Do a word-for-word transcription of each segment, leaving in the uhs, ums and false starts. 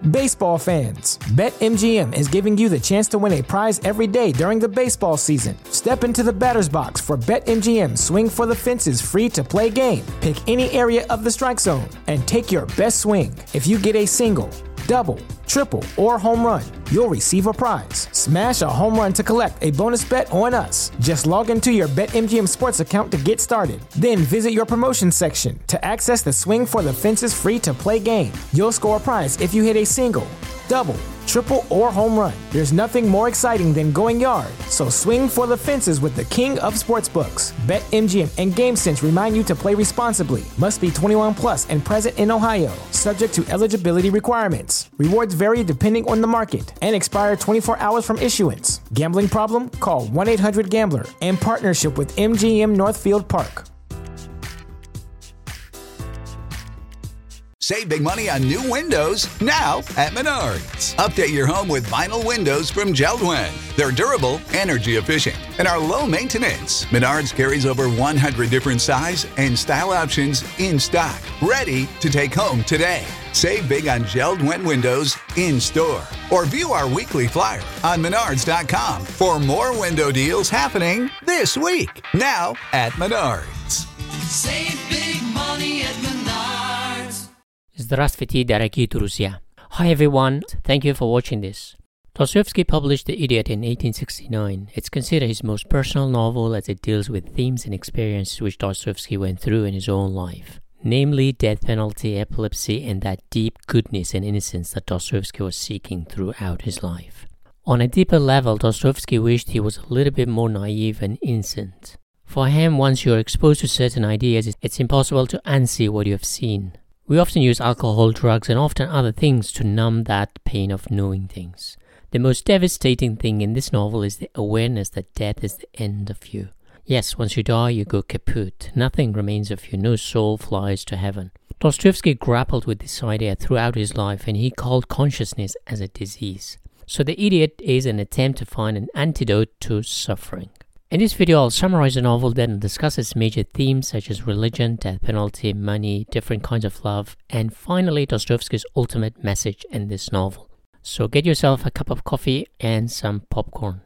Baseball fans, BetMGM is giving you the chance to win a prize every day during the baseball season. Step into the batter's box for BetMGM Swing for the Fences free-to-play game. Pick any area of the strike zone and take your best swing. If you get a single, double, triple, or home run, you'll receive a prize. Smash a home run to collect a bonus bet on us. Just log into your BetMGM Sports account to get started. Then visit your promotion section to access the Swing for the Fences free-to-play game. You'll score a prize if you hit a single, double, triple, or home run. There's nothing more exciting than going yard, so swing for the fences with the king of sportsbooks. BetMGM and GameSense remind you to play responsibly. Must be twenty-one plus and present in Ohio, subject to eligibility requirements. Rewards vary depending on the market and expire twenty-four hours from issuance. Gambling problem? Call one eight hundred gambler in partnership with M G M Northfield Park. Save big money on new windows now at Menards. Update your home with vinyl windows from Jeld-Wen. They're durable, energy efficient, and are low maintenance. Menards carries over one hundred different size and style options in stock, ready to take home today. Save big on Jeld-Wen windows in store or view our weekly flyer on menards dot com for more window deals happening this week. Now at Menards. Save big money at Menards. Здравствуйте, дорогие друзья. Hi everyone, thank you for watching this. Dostoevsky published The Idiot in eighteen sixty-nine. It's considered his most personal novel as it deals with themes and experiences which Dostoevsky went through in his own life. Namely, death penalty, epilepsy, and that deep goodness and innocence that Dostoevsky was seeking throughout his life. On a deeper level, Dostoevsky wished he was a little bit more naive and innocent. For him, once you are exposed to certain ideas, it's impossible to unsee what you have seen. We often use alcohol, drugs, and often other things to numb that pain of knowing things. The most devastating thing in this novel is the awareness that death is the end of you. Yes, once you die, you go kaput. Nothing remains of you. No soul flies to heaven. Dostoevsky grappled with this idea throughout his life, and he called consciousness as a disease. So The Idiot is an attempt to find an antidote to suffering. In this video, I'll summarize the novel, then discuss its major themes such as religion, death penalty, money, different kinds of love, and finally Dostoevsky's ultimate message in this novel. So get yourself a cup of coffee and some popcorn.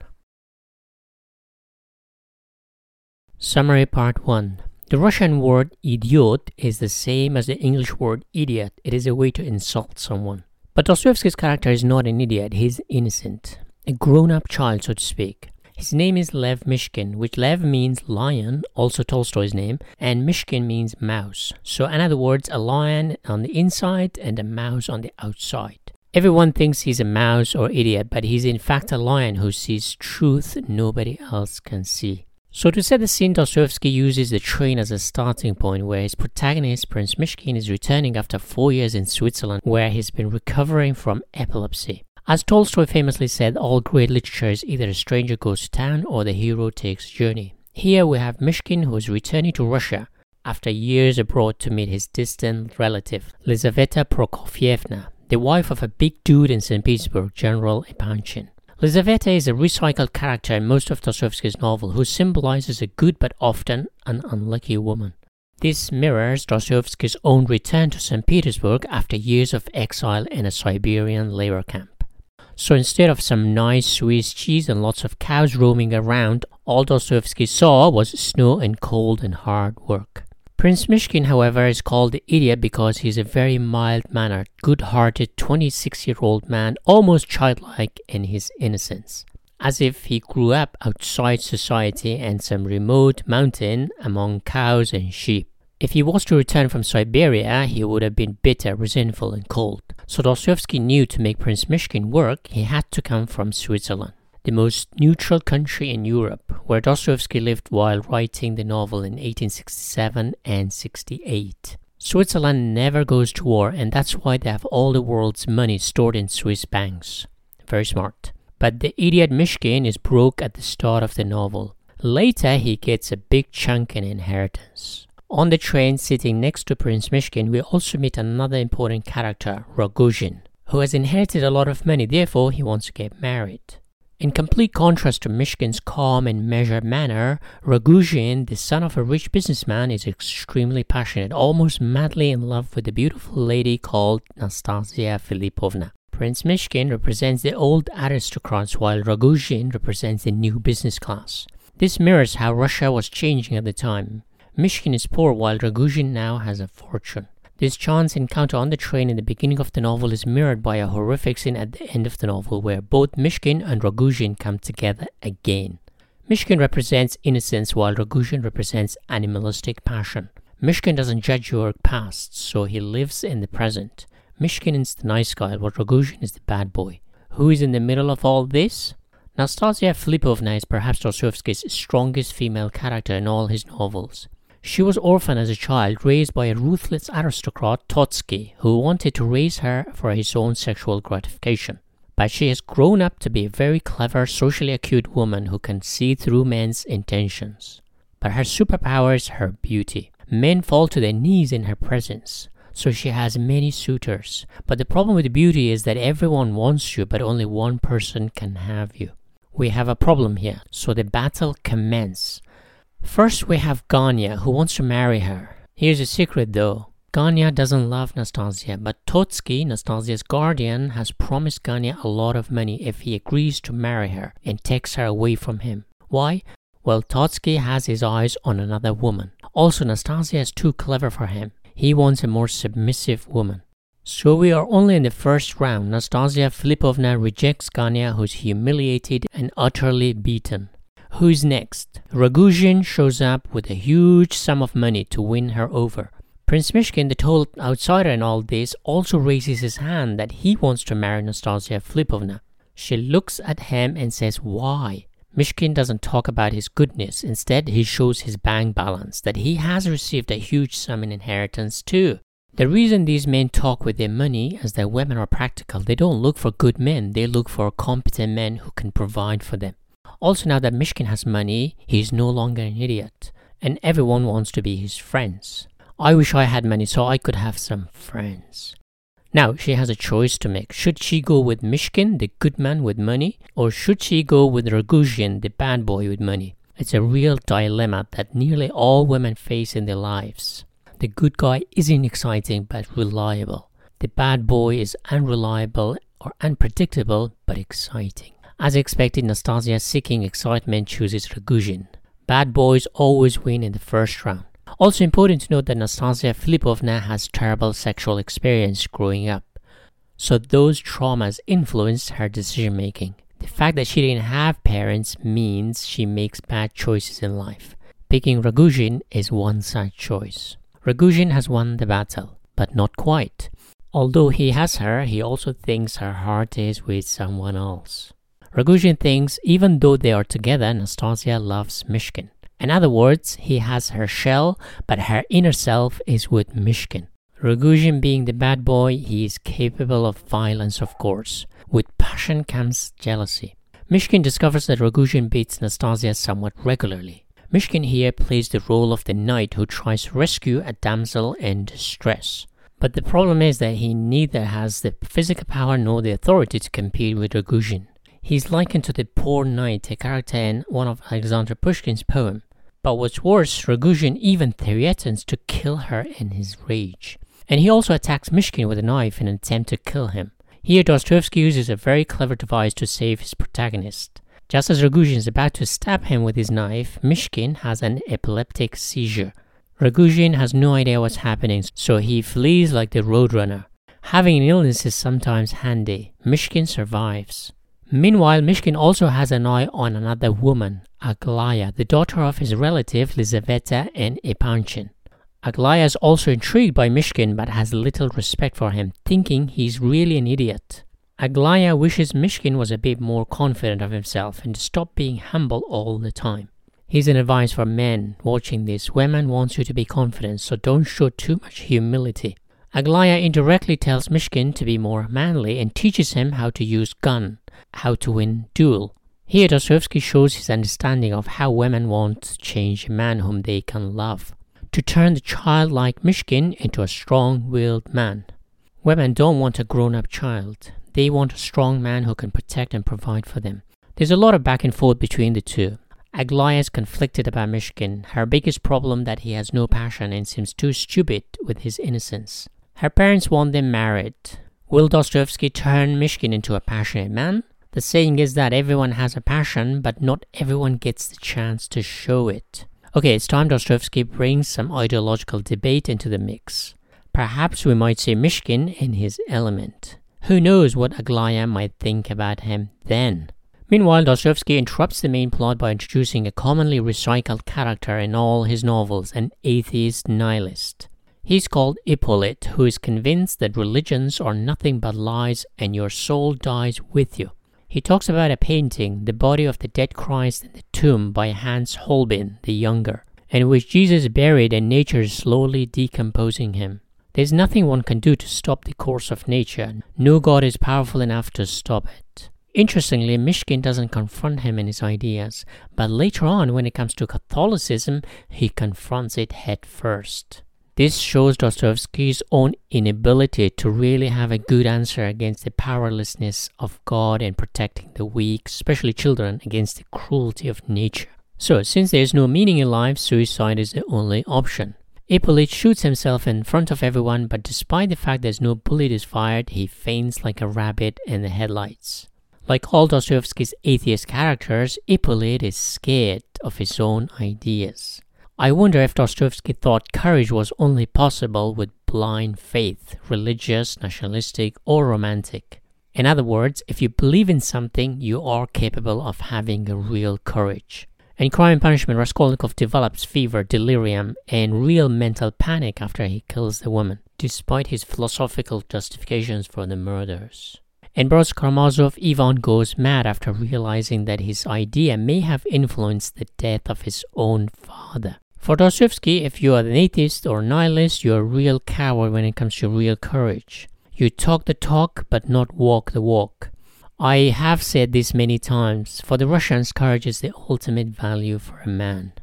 Summary Part one. The Russian word idiot is the same as the English word idiot. It is a way to insult someone. But Dostoevsky's character is not an idiot, he is innocent. A grown-up child, so to speak. His name is Lev Mishkin, which Lev means lion, also Tolstoy's name, and Mishkin means mouse. So in other words, a lion on the inside and a mouse on the outside. Everyone thinks he's a mouse or idiot, but he's in fact a lion who sees truth nobody else can see. So to set the scene, Dostoevsky uses the train as a starting point where his protagonist, Prince Mishkin, is returning after four years in Switzerland where he's been recovering from epilepsy. As Tolstoy famously said, all great literature is either a stranger goes to town or the hero takes journey. Here we have Mishkin who is returning to Russia after years abroad to meet his distant relative, Lizaveta Prokofievna, the wife of a big dude in Saint Petersburg, General Epanchin. Lizaveta is a recycled character in most of Dostoevsky's novel who symbolizes a good but often an unlucky woman. This mirrors Dostoevsky's own return to Saint Petersburg after years of exile in a Siberian labor camp. So instead of some nice Swiss cheese and lots of cows roaming around, all Dostoevsky saw was snow and cold and hard work. Prince Mishkin, however, is called the idiot because he's a very mild-mannered, good-hearted twenty-six-year-old man, almost childlike in his innocence. As if he grew up outside society and some remote mountain among cows and sheep. If he was to return from Siberia, he would have been bitter, resentful, and cold. So Dostoevsky knew to make Prince Mishkin work, he had to come from Switzerland, the most neutral country in Europe, where Dostoevsky lived while writing the novel in eighteen sixty-seven and sixty-eight. Switzerland never goes to war, and that's why they have all the world's money stored in Swiss banks. Very smart. But the idiot Mishkin is broke at the start of the novel. Later, he gets a big chunk in inheritance. On the train, sitting next to Prince Mishkin, we also meet another important character, Rogozhin, who has inherited a lot of money, therefore he wants to get married. In complete contrast to Mishkin's calm and measured manner, Rogozhin, the son of a rich businessman, is extremely passionate, almost madly in love with a beautiful lady called Nastasia Filipovna. Prince Mishkin represents the old aristocrats while Rogozhin represents the new business class. This mirrors how Russia was changing at the time. Mishkin is poor while Rogozhin now has a fortune. This chance encounter on the train in the beginning of the novel is mirrored by a horrific scene at the end of the novel where both Mishkin and Rogozhin come together again. Mishkin represents innocence while Rogozhin represents animalistic passion. Mishkin doesn't judge your past, so he lives in the present. Mishkin is the nice guy, while Rogozhin is the bad boy. Who is in the middle of all this? Nastasia Filipovna is perhaps Dostoevsky's strongest female character in all his novels. She was orphaned as a child, raised by a ruthless aristocrat, Totsky, who wanted to raise her for his own sexual gratification. But she has grown up to be a very clever, socially acute woman who can see through men's intentions. But her superpower is her beauty. Men fall to their knees in her presence, so she has many suitors. But the problem with beauty is that everyone wants you, but only one person can have you. We have a problem here, so the battle commences. First we have Ganya, who wants to marry her. Here's a secret though. Ganya doesn't love Nastasia, but Totsky, Nastasia's guardian, has promised Ganya a lot of money if he agrees to marry her and takes her away from him. Why? Well, Totsky has his eyes on another woman. Also, Nastasia is too clever for him. He wants a more submissive woman. So we are only in the first round. Nastasia Filipovna rejects Ganya, who's humiliated and utterly beaten. Who's next? Rogozhin shows up with a huge sum of money to win her over. Prince Mishkin, the total outsider in all this, also raises his hand that he wants to marry Nastasia Filipovna. She looks at him and says, why? Mishkin doesn't talk about his goodness. Instead, he shows his bank balance, that he has received a huge sum in inheritance too. The reason these men talk with their money is that women are practical. They don't look for good men. They look for competent men who can provide for them. Also, now that Mishkin has money, he is no longer an idiot, and everyone wants to be his friends. I wish I had money so I could have some friends. Now, she has a choice to make. Should she go with Mishkin, the good man with money, or should she go with Rogozhin, the bad boy with money? It's a real dilemma that nearly all women face in their lives. The good guy isn't exciting but reliable. The bad boy is unreliable or unpredictable but exciting. As expected, Nastasia, seeking excitement, chooses Rogozhin. Bad boys always win in the first round. Also important to note that Nastasia Filipovna has terrible sexual experience growing up. So those traumas influenced her decision-making. The fact that she didn't have parents means she makes bad choices in life. Picking Rogozhin is one such choice. Rogozhin has won the battle, but not quite. Although he has her, he also thinks her heart is with someone else. Rogozhin thinks even though they are together, Nastasia loves Mishkin. In other words, he has her shell, but her inner self is with Mishkin. Rogozhin being the bad boy, he is capable of violence, of course. With passion comes jealousy. Mishkin discovers that Rogozhin beats Nastasia somewhat regularly. Mishkin here plays the role of the knight who tries to rescue a damsel in distress. But the problem is that he neither has the physical power nor the authority to compete with Rogozhin. He's likened to the poor knight, a character in one of Alexander Pushkin's poems. But what's worse, Rogozhin even threatens to kill her in his rage. And he also attacks Mishkin with a knife in an attempt to kill him. Here Dostoevsky uses a very clever device to save his protagonist. Just as Rogozhin is about to stab him with his knife, Mishkin has an epileptic seizure. Rogozhin has no idea what's happening, so he flees like the roadrunner. Having an illness is sometimes handy. Mishkin survives. Meanwhile, Mishkin also has an eye on another woman, Aglaya, the daughter of his relative Lizaveta and Epanchin. Aglaya is also intrigued by Mishkin but has little respect for him, thinking he's really an idiot. Aglaya wishes Mishkin was a bit more confident of himself and to stop being humble all the time. Here's an advice for men watching this. Women want you to be confident, so don't show too much humility. Aglaya indirectly tells Mishkin to be more manly and teaches him how to use gun, how to win duel. Here Dostoevsky shows his understanding of how women want to change a man whom they can love, to turn the childlike Mishkin into a strong-willed man. Women don't want a grown-up child. They want a strong man who can protect and provide for them. There's a lot of back and forth between the two. Aglaya is conflicted about Mishkin, her biggest problem that he has no passion and seems too stupid with his innocence. Her parents want them married. Will Dostoevsky turn Mishkin into a passionate man? The saying is that everyone has a passion, but not everyone gets the chance to show it. Okay, it's time Dostoevsky brings some ideological debate into the mix. Perhaps we might see Mishkin in his element. Who knows what Aglaya might think about him then? Meanwhile, Dostoevsky interrupts the main plot by introducing a commonly recycled character in all his novels, an atheist nihilist. He's called Ippolit, who is convinced that religions are nothing but lies and your soul dies with you. He talks about a painting, The Body of the Dead Christ in the Tomb by Hans Holbein the Younger, in which Jesus is buried and nature is slowly decomposing him. There's nothing one can do to stop the course of nature. No God is powerful enough to stop it. Interestingly, Mishkin doesn't confront him in his ideas, but later on, when it comes to Catholicism, he confronts it head first. This shows Dostoevsky's own inability to really have a good answer against the powerlessness of God and protecting the weak, especially children, against the cruelty of nature. So, since there is no meaning in life, suicide is the only option. Ippolit shoots himself in front of everyone, but despite the fact there's no bullet is fired, he faints like a rabbit in the headlights. Like all Dostoevsky's atheist characters, Ippolit is scared of his own ideas. I wonder if Dostoevsky thought courage was only possible with blind faith, religious, nationalistic, or romantic. In other words, if you believe in something, you are capable of having a real courage. In Crime and Punishment, Raskolnikov develops fever, delirium, and real mental panic after he kills the woman, despite his philosophical justifications for the murders. In Boris Karamazov, Ivan goes mad after realizing that his idea may have influenced the death of his own father. For Dostoevsky, if you are an atheist or nihilist, you are a real coward when it comes to real courage. You talk the talk, but not walk the walk. I have said this many times. For the Russians, courage is the ultimate value for a man.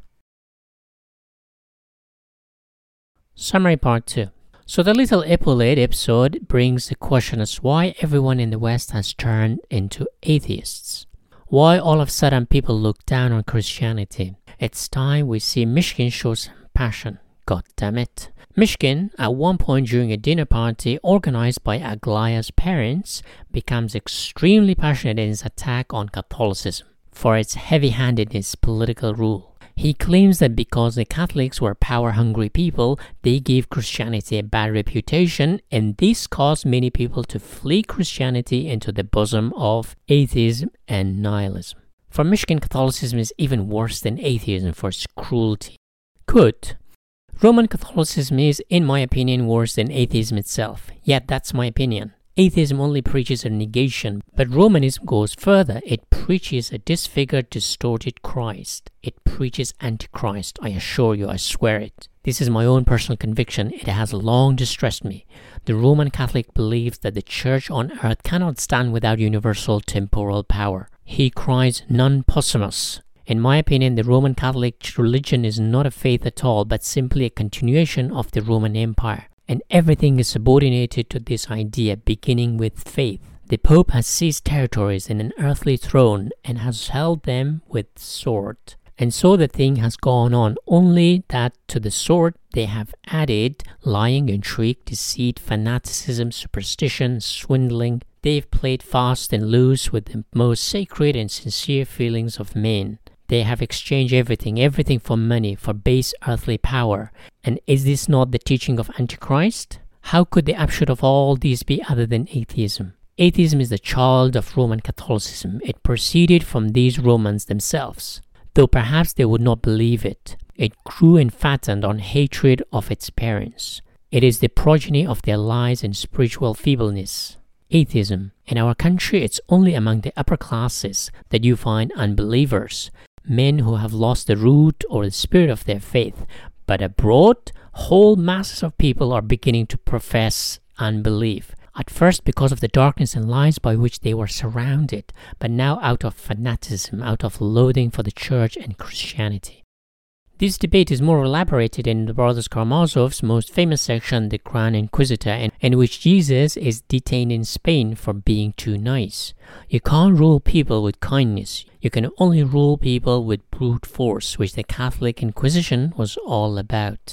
Summary Part two. So the Little Ippolit episode brings the question as why everyone in the West has turned into atheists. Why all of a sudden people look down on Christianity. It's time we see Mishkin show some passion. God damn it. Mishkin, at one point during a dinner party organized by Aglaya's parents, becomes extremely passionate in his attack on Catholicism for its heavy-handedness political rule. He claims that because the Catholics were power-hungry people, they gave Christianity a bad reputation, and this caused many people to flee Christianity into the bosom of atheism and nihilism. For Mishkin, Catholicism is even worse than atheism for its cruelty. Good. Roman Catholicism is, in my opinion, worse than atheism itself. Yet that's my opinion. Atheism only preaches a negation, but Romanism goes further. It preaches a disfigured, distorted Christ. It preaches Antichrist, I assure you, I swear it. This is my own personal conviction. It has long distressed me. The Roman Catholic believes that the Church on earth cannot stand without universal temporal power. He cries non possumus. In my opinion, the Roman Catholic religion is not a faith at all, but simply a continuation of the Roman Empire. And everything is subordinated to this idea, beginning with faith. The Pope has seized territories in an earthly throne and has held them with sword. And so the thing has gone on, only that to the sword they have added lying, intrigue, deceit, fanaticism, superstition, swindling. They've played fast and loose with the most sacred and sincere feelings of men. They have exchanged everything, everything for money, for base earthly power. And is this not the teaching of Antichrist? How could the upshot of all these be other than atheism? Atheism is the child of Roman Catholicism. It proceeded from these Romans themselves, though perhaps they would not believe it. It grew and fattened on hatred of its parents. It is the progeny of their lies and spiritual feebleness. Atheism. In our country, it's only among the upper classes that you find unbelievers, men who have lost the root or the spirit of their faith. But abroad, whole masses of people are beginning to profess unbelief. At first because of the darkness and lies by which they were surrounded, but now out of fanaticism, out of loathing for the Church and Christianity. This debate is more elaborated in the Brothers Karamazov's most famous section, The Grand Inquisitor, in, in which Jesus is detained in Spain for being too nice. You can't rule people with kindness. You can only rule people with brute force, which the Catholic Inquisition was all about.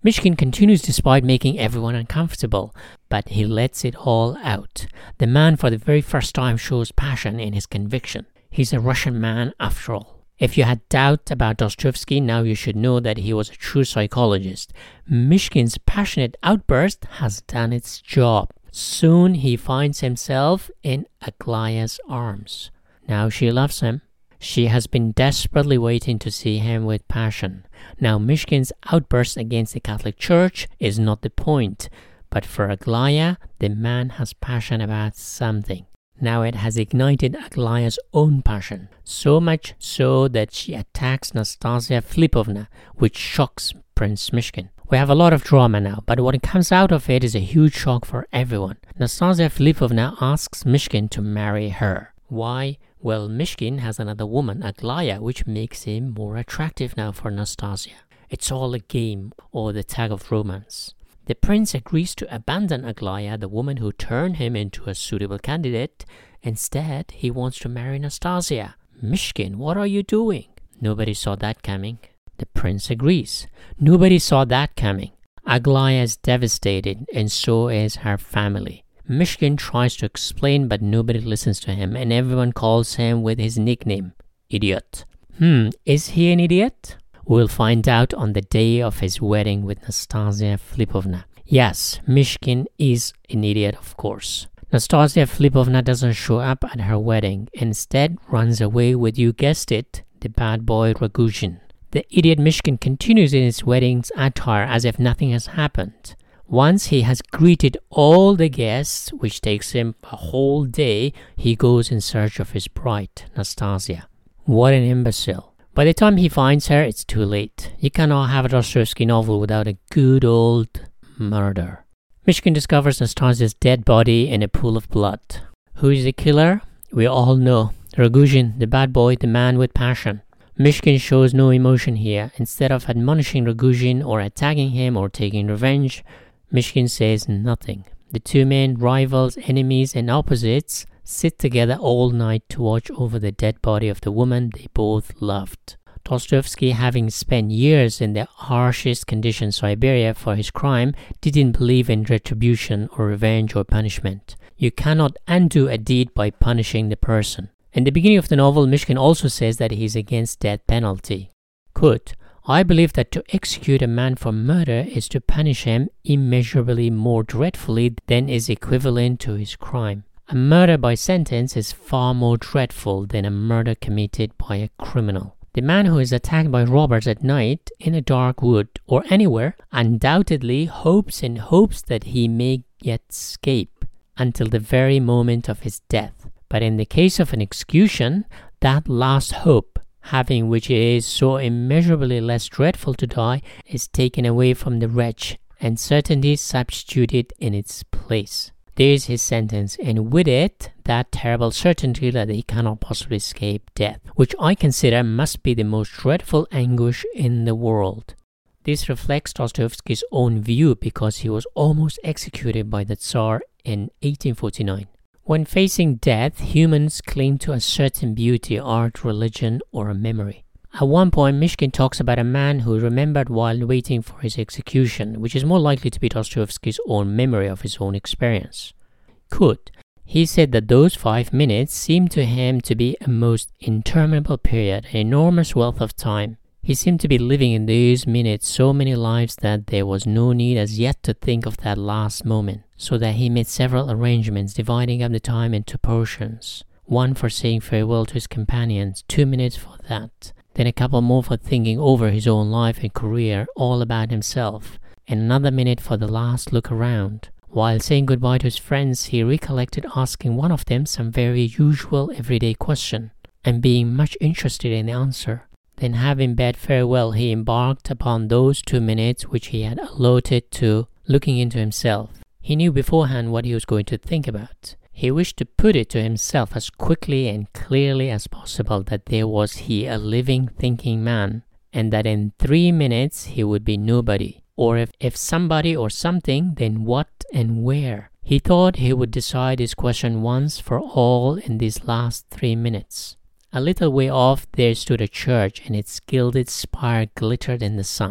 Mishkin continues despite making everyone uncomfortable, but he lets it all out. The man for the very first time shows passion in his conviction. He's a Russian man after all. If you had doubt about Dostoevsky, now you should know that he was a true psychologist. Mishkin's passionate outburst has done its job. Soon he finds himself in Aglaya's arms. Now she loves him. She has been desperately waiting to see him with passion. Now Mishkin's outburst against the Catholic Church is not the point, but for Aglaya, the man has passion about something. Now it has ignited Aglaya's own passion, so much so that she attacks Nastasia Filipovna, which shocks Prince Mishkin. We have a lot of drama now, but what comes out of it is a huge shock for everyone. Nastasia Filipovna asks Mishkin to marry her. Why? Well, Mishkin has another woman, Aglaya, which makes him more attractive now for Nastasia. It's all a game, or the tag of romance. The prince agrees to abandon Aglaya, the woman who turned him into a suitable candidate. Instead, he wants to marry Nastasia. Mishkin, what are you doing? Nobody saw that coming. The prince agrees. Nobody saw that coming. Aglaya is devastated, and so is her family. Mishkin tries to explain, but nobody listens to him, and everyone calls him with his nickname, Idiot. Hmm, is he an idiot? We'll find out on the day of his wedding with Nastasia Filipovna. Yes, Mishkin is an idiot, of course. Nastasia Filipovna doesn't show up at her wedding, instead runs away with, you guessed it, the bad boy Rogozhin. The idiot Mishkin continues in his wedding's attire as if nothing has happened. Once he has greeted all the guests, which takes him a whole day, he goes in search of his bride, Nastasia. What an imbecile. By the time he finds her, it's too late. You cannot have a Dostoevsky novel without a good old murder. Mishkin discovers Nastasia's dead body in a pool of blood. Who is the killer? We all know. Rogozhin, the bad boy, the man with passion. Mishkin shows no emotion here. Instead of admonishing Rogozhin or attacking him or taking revenge, Mishkin says nothing. The two men, rivals, enemies, and opposites, sit together all night to watch over the dead body of the woman they both loved. Dostoevsky, having spent years in the harshest conditions Siberia for his crime, didn't believe in retribution or revenge or punishment. You cannot undo a deed by punishing the person. In the beginning of the novel, Mishkin also says that he is against death penalty. Quote, I believe that to execute a man for murder is to punish him immeasurably more dreadfully than is equivalent to his crime. A murder by sentence is far more dreadful than a murder committed by a criminal. The man who is attacked by robbers at night in a dark wood or anywhere undoubtedly hopes and hopes that he may yet escape until the very moment of his death. But in the case of an execution, that last hope, having which it is so immeasurably less dreadful to die, is taken away from the wretch, and certainty substituted in its place. There is his sentence, and with it, that terrible certainty that he cannot possibly escape death, which I consider must be the most dreadful anguish in the world. This reflects Dostoevsky's own view because he was almost executed by the Tsar in eighteen forty-nine. When facing death, humans cling to a certain beauty, art, religion, or a memory. At one point, Mishkin talks about a man who remembered while waiting for his execution, which is more likely to be Dostoevsky's own memory of his own experience. Quote, he said that those five minutes seemed to him to be a most interminable period, an enormous wealth of time. He seemed to be living in these minutes so many lives that there was no need as yet to think of that last moment, so that he made several arrangements dividing up the time into portions. One for saying farewell to his companions, two minutes for that, then a couple more for thinking over his own life and career, all about himself, and another minute for the last look around. While saying goodbye to his friends, he recollected asking one of them some very usual everyday question, and being much interested in the answer. Then, having bade farewell, he embarked upon those two minutes which he had allotted to looking into himself. He knew beforehand what he was going to think about. He wished to put it to himself as quickly and clearly as possible that there was he a living, thinking man, and that in three minutes he would be nobody. Or if, if somebody or something, then what and where? He thought he would decide his question once for all in these last three minutes. A little way off there stood a church, and its gilded spire glittered in the sun.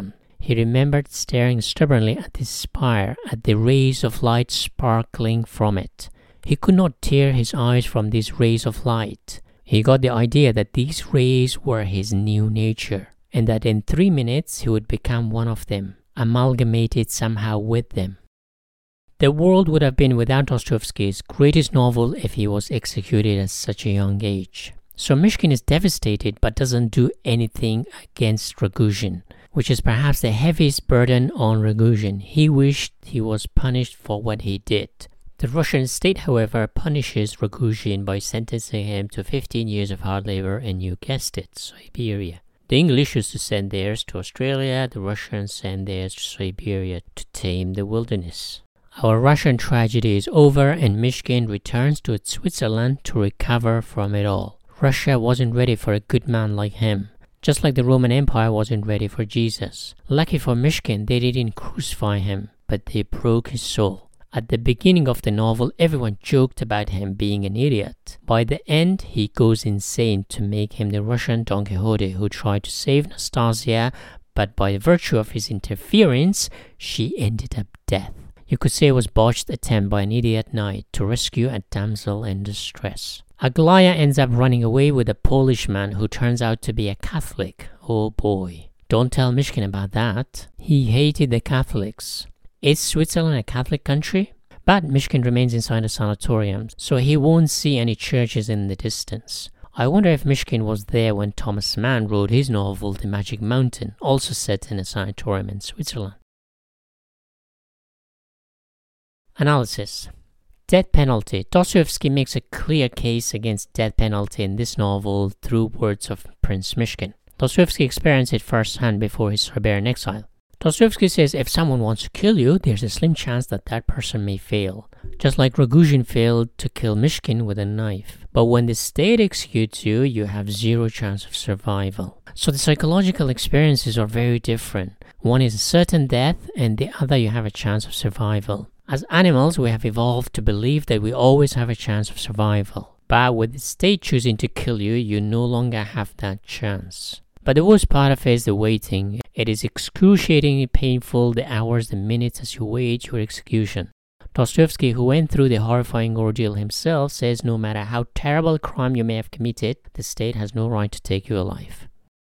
He remembered staring stubbornly at the spire, at the rays of light sparkling from it. He could not tear his eyes from these rays of light. He got the idea that these rays were his new nature, and that in three minutes he would become one of them, amalgamated somehow with them. The world would have been without Dostoevsky's greatest novel if he was executed at such a young age. So Mishkin is devastated but doesn't do anything against Rogozhin, which is perhaps the heaviest burden on Rogozhin. He wished he was punished for what he did. The Russian state, however, punishes Rogozhin by sentencing him to fifteen years of hard labor in, you guessed it, Siberia. The English used to send theirs to Australia, the Russians send theirs to Siberia to tame the wilderness. Our Russian tragedy is over and Mishkin returns to Switzerland to recover from it all. Russia wasn't ready for a good man like him, just like the Roman Empire wasn't ready for Jesus. Lucky for Mishkin, they didn't crucify him, but they broke his soul. At the beginning of the novel, everyone joked about him being an idiot. By the end, he goes insane to make him the Russian Don Quixote who tried to save Nastasia, but by virtue of his interference, she ended up dead. You could say it was a botched attempt by an idiot knight to rescue a damsel in distress. Aglaya ends up running away with a Polish man who turns out to be a Catholic. Oh boy. Don't tell Mishkin about that. He hated the Catholics. Is Switzerland a Catholic country? But Mishkin remains inside a sanatorium, so he won't see any churches in the distance. I wonder if Mishkin was there when Thomas Mann wrote his novel The Magic Mountain, also set in a sanatorium in Switzerland. Analysis. Death penalty. Dostoevsky makes a clear case against death penalty in this novel through words of Prince Mishkin. Dostoevsky experienced it firsthand before his Siberian exile. Dostoevsky says if someone wants to kill you, there's a slim chance that that person may fail. Just like Rogozhin failed to kill Mishkin with a knife. But when the state executes you, you have zero chance of survival. So the psychological experiences are very different. One is a certain death, and the other you have a chance of survival. As animals, we have evolved to believe that we always have a chance of survival. But with the state choosing to kill you, you no longer have that chance. But the worst part of it is the waiting. It is excruciatingly painful, the hours, the minutes as you wait your execution. Dostoevsky, who went through the horrifying ordeal himself, says no matter how terrible a crime you may have committed, the state has no right to take you alive.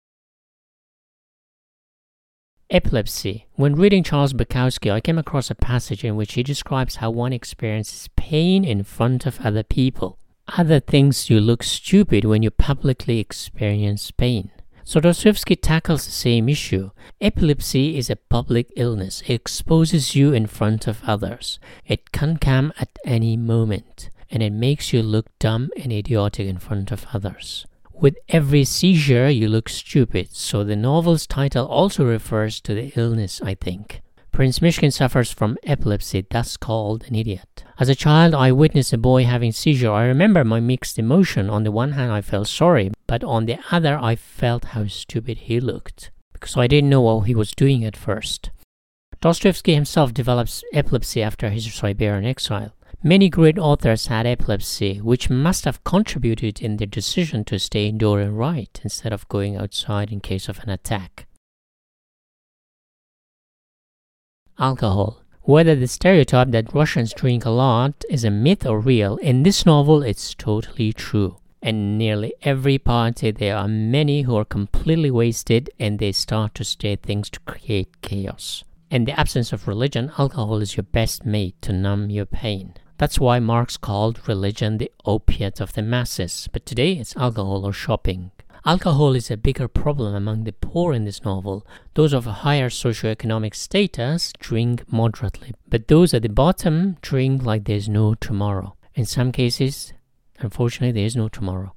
Epilepsy. When reading Charles Bukowski, I came across a passage in which he describes how one experiences pain in front of other people. Other things you look stupid when you publicly experience pain. So Dostoevsky tackles the same issue. Epilepsy is a public illness. It exposes you in front of others. It can come at any moment, and it makes you look dumb and idiotic in front of others. With every seizure, you look stupid, so the novel's title also refers to the illness, I think. Prince Mishkin suffers from epilepsy, thus called an idiot. As a child, I witnessed a boy having seizure. I remember my mixed emotion. On the one hand, I felt sorry, but on the other, I felt how stupid he looked, because I didn't know what he was doing at first. Dostoevsky himself develops epilepsy after his Siberian exile. Many great authors had epilepsy, which must have contributed in their decision to stay indoor and write instead of going outside in case of an attack. Alcohol. Whether the stereotype that Russians drink a lot is a myth or real, in this novel it's totally true. In nearly every party there are many who are completely wasted and they start to state things to create chaos. In the absence of religion, alcohol is your best mate to numb your pain. That's why Marx called religion the opiate of the masses, but today it's alcohol or shopping. Alcohol is a bigger problem among the poor in this novel. Those of a higher socioeconomic status drink moderately, but those at the bottom drink like there's no tomorrow. In some cases, unfortunately, there is no tomorrow.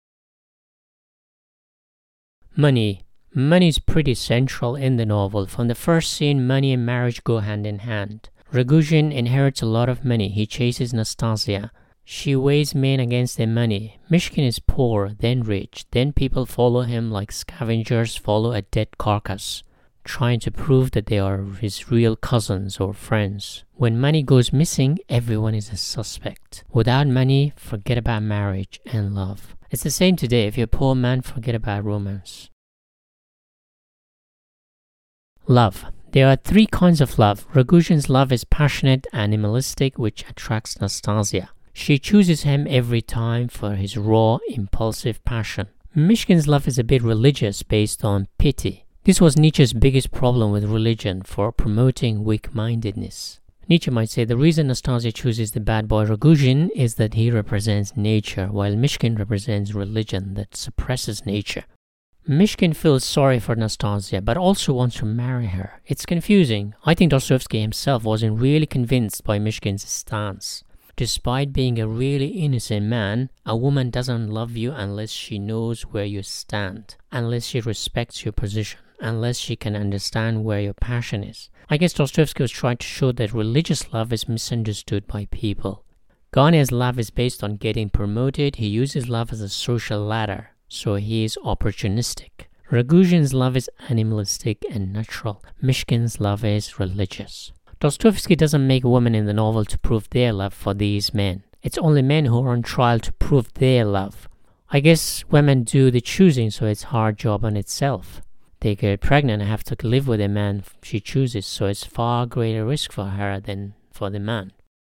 Money. Money is pretty central in the novel. From the first scene, money and marriage go hand in hand. Rogozhin inherits a lot of money. He chases Nastasia. She weighs men against their money. Mishkin is poor, then rich. Then people follow him like scavengers follow a dead carcass, trying to prove that they are his real cousins or friends. When money goes missing, everyone is a suspect. Without money, forget about marriage and love. It's the same today. If you're a poor man, forget about romance. Love. There are three kinds of love. Ragushin's love is passionate, animalistic, which attracts Nastasia. She chooses him every time for his raw, impulsive passion. Mishkin's love is a bit religious, based on pity. This was Nietzsche's biggest problem with religion, for promoting weak-mindedness. Nietzsche might say the reason Nastasia chooses the bad boy Ragushin is that he represents nature, while Mishkin represents religion that suppresses nature. Mishkin feels sorry for Nastasia, but also wants to marry her. It's confusing. I think Dostoevsky himself wasn't really convinced by Mishkin's stance. Despite being a really innocent man, a woman doesn't love you unless she knows where you stand, unless she respects your position, unless she can understand where your passion is. I guess Dostoevsky was trying to show that religious love is misunderstood by people. Garnier's love is based on getting promoted. He uses love as a social ladder, so he is opportunistic. Ragushin's love is animalistic and natural. Mishkin's love is religious. Dostoevsky doesn't make women in the novel to prove their love for these men. It's only men who are on trial to prove their love. I guess women do the choosing, so it's a hard job on itself. They get pregnant and have to live with a man she chooses, so it's far greater risk for her than for the man.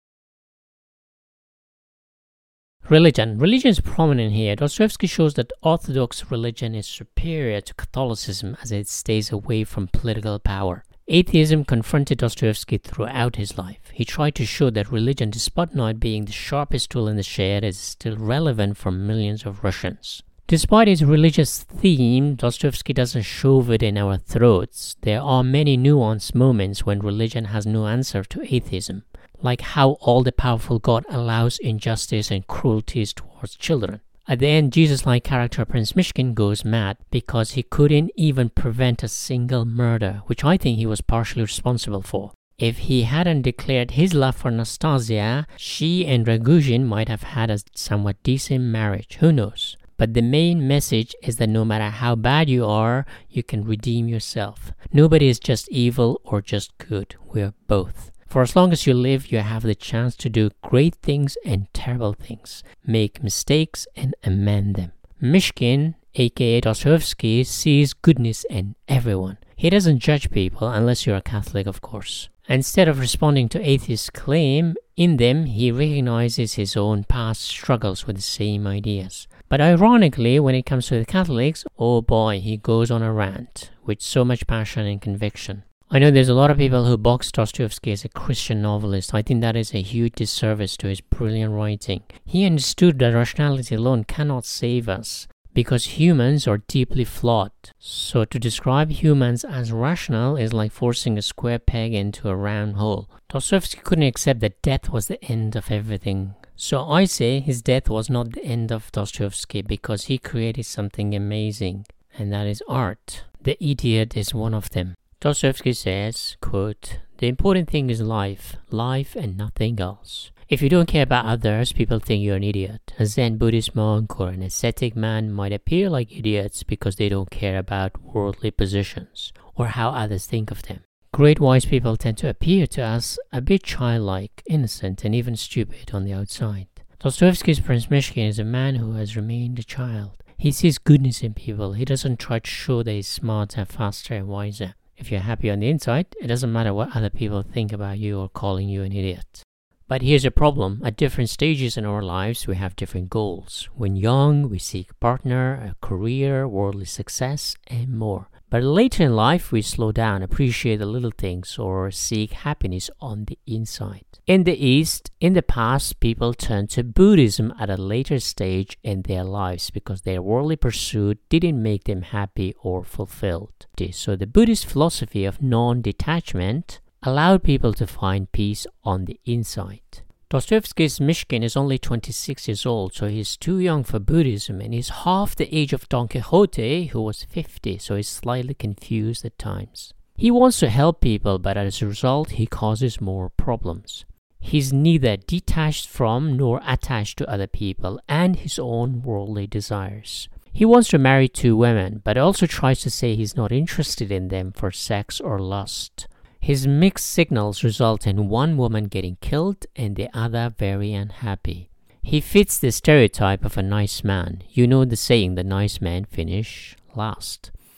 Religion. Religion is prominent here. Dostoevsky shows that Orthodox religion is superior to Catholicism as it stays away from political power. Atheism confronted Dostoevsky throughout his life. He tried to show that religion, despite not being the sharpest tool in the shed, is still relevant for millions of Russians. Despite its religious theme, Dostoevsky doesn't shove it in our throats. There are many nuanced moments when religion has no answer to atheism, like how all-the-powerful God allows injustice and cruelties towards children. At the end, Jesus-like character Prince Mishkin goes mad because he couldn't even prevent a single murder, which I think he was partially responsible for. If he hadn't declared his love for Nastasia, she and Ragushin might have had a somewhat decent marriage. Who knows? But the main message is that no matter how bad you are, you can redeem yourself. Nobody is just evil or just good. We're both. For as long as you live, you have the chance to do great things and terrible things, make mistakes and amend them. Mishkin, aka Dostoevsky, sees goodness in everyone. He doesn't judge people, unless you're a Catholic, of course. Instead of responding to atheists' claim, in them he recognizes his own past struggles with the same ideas. But ironically, when it comes to the Catholics, oh boy, he goes on a rant with so much passion and conviction. I know there's a lot of people who box Dostoevsky as a Christian novelist. I think that is a huge disservice to his brilliant writing. He understood that rationality alone cannot save us, because humans are deeply flawed. So to describe humans as rational is like forcing a square peg into a round hole. Dostoevsky couldn't accept that death was the end of everything. So I say his death was not the end of Dostoevsky, because he created something amazing, and that is art. The Idiot is one of them. Dostoevsky says, quote, "The important thing is life, life and nothing else. If you don't care about others, people think you're an idiot. A Zen Buddhist monk or an ascetic man might appear like idiots because they don't care about worldly positions or how others think of them. Great wise people tend to appear to us a bit childlike, innocent, and even stupid on the outside." Dostoevsky's Prince Mishkin is a man who has remained a child. He sees goodness in people. He doesn't try to show that he's smarter, faster, and wiser. If you're happy on the inside, it doesn't matter what other people think about you or calling you an idiot. But here's a problem. At different stages in our lives, we have different goals. When young, we seek a partner, a career, worldly success, and more. But later in life, we slow down, appreciate the little things, or seek happiness on the inside. In the East, in the past, people turned to Buddhism at a later stage in their lives because their worldly pursuit didn't make them happy or fulfilled. So the Buddhist philosophy of non-detachment allowed people to find peace on the inside. Dostoevsky's Mishkin is only twenty-six years old, so he's too young for Buddhism, and he's half the age of Don Quixote, who was fifty, so he's slightly confused at times. He wants to help people, but as a result, he causes more problems. He's neither detached from nor attached to other people and his own worldly desires. He wants to marry two women, but also tries to say he's not interested in them for sex or lust. His mixed signals result in one woman getting killed and the other very unhappy. He fits the stereotype of a nice man. You know the saying, the nice men finish last.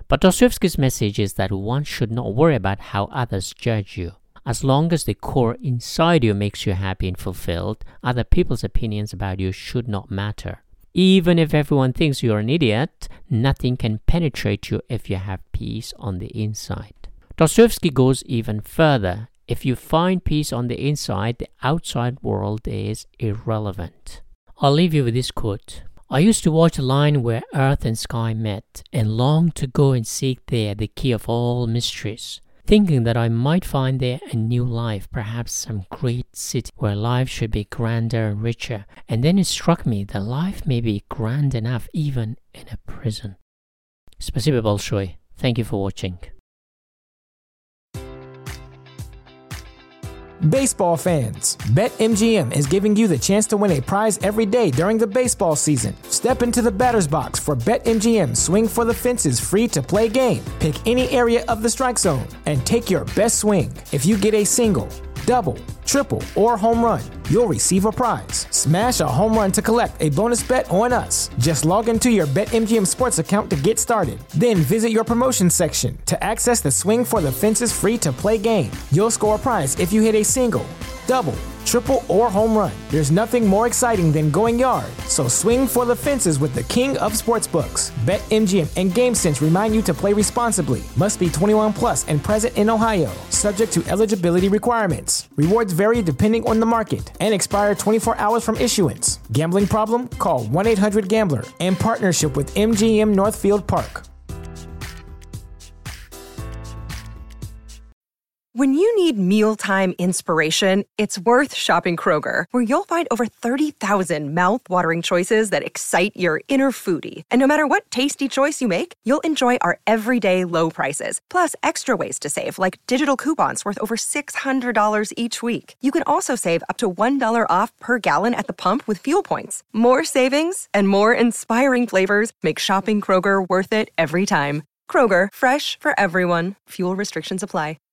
But Dostoevsky's message is that one should not worry about how others judge you. As long as the core inside you makes you happy and fulfilled, other people's opinions about you should not matter. Even if everyone thinks you're an idiot, nothing can penetrate you if you have peace on the inside. Dostoevsky goes even further. If you find peace on the inside, the outside world is irrelevant. I'll leave you with this quote. I used to watch a line where earth and sky met, and longed to go and seek there the key of all mysteries, thinking that I might find there a new life, perhaps some great city where life should be grander and richer. And then it struck me that life may be grand enough even in a prison. Спасибо большое. Thank you for watching. Baseball fans, BetMGM is giving you the chance to win a prize every day during the baseball season. Step into the batter's box for BetMGM Swing for the Fences free-to-play game. Pick any area of the strike zone and take your best swing. If you get a single, double, triple, or home run, you'll receive a prize. Smash a home run to collect a bonus bet on us. Just log into your BetMGM Sports account to get started. Then visit your promotion section to access the Swing for the Fences free-to-play game. You'll score a prize if you hit a single, double, triple, or home run. There's nothing more exciting than going yard, so swing for the fences with the king of sportsbooks. BetMGM and GameSense remind you to play responsibly. Must be twenty-one plus and present in Ohio. Subject to eligibility requirements. Rewards vary depending on the market and expire twenty-four hours from issuance. Gambling problem? Call one eight hundred gambler in partnership with M G M Northfield Park. When you need mealtime inspiration, it's worth shopping Kroger, where you'll find over thirty thousand mouth-watering choices that excite your inner foodie. And no matter what tasty choice you make, you'll enjoy our everyday low prices, plus extra ways to save, like digital coupons worth over six hundred dollars each week. You can also save up to one dollar off per gallon at the pump with fuel points. More savings and more inspiring flavors make shopping Kroger worth it every time. Kroger, fresh for everyone. Fuel restrictions apply.